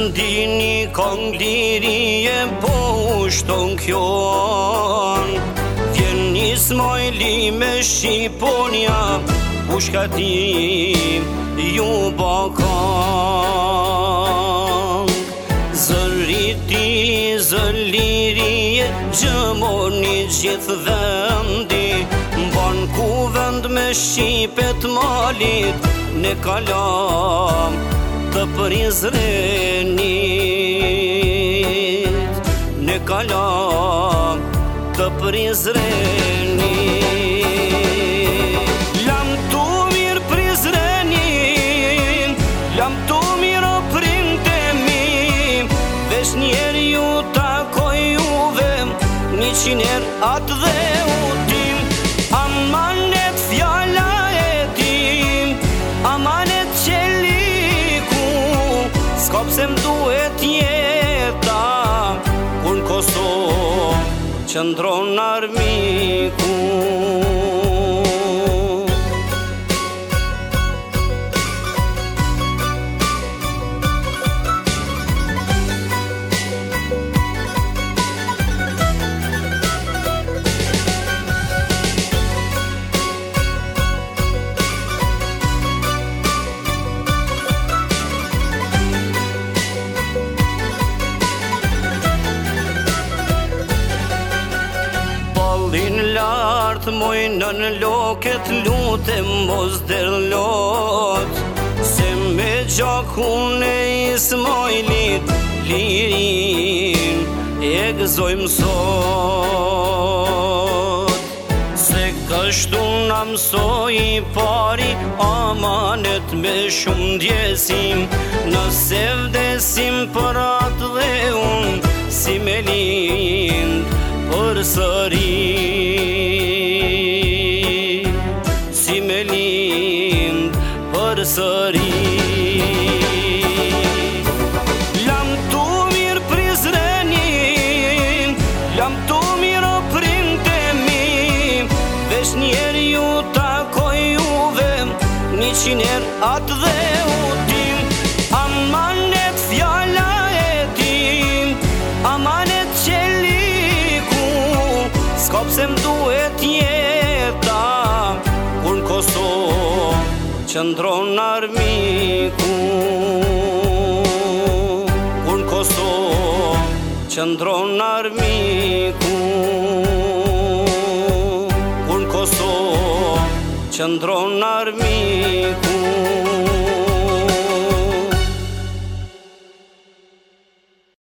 Dini kong lirie po ushton kjon. Vjen Ismaili me Shqiponia, pushkatim ju bakan. Zëriti, zëlirie, gjëmoni gjithë vendi, ban ku vend me Shqipet malit, ne kalam të Prizrenit, ne kalam të Prizrenit. Lam tu mirë Prizrenin, lam tu mirë o printemi, vesh njerë ju takoj juve, 100 herë atë dhe utim. Amanet fjalla e tim, amanet qeliku, s'ka pse m'duhet jeta, kur në Kosovë qëndron armiku. Lartë mojnën loket, lutem mos derlot, se me gjakun e Ismailit lirin e gëzojmë sot. Se kështu na mësoi I pari, amanet me shumë ndjesim, nëse vdesim për atë dhe unë, si me lind për sëri, si me lind për sëri. Lam tu mirë Prizrenin, lam tu mirë o printemi, vesh njerë ju takoj juve, 100 herë atë dhe utim. Amanet fjalla e tim, amanet qeliku, s'ka pse m'duhet jeta, kur në Kosovë qëndron armiku. Kur në Kosovë qëndron armiku. Kur në Kosovë qëndron armiku.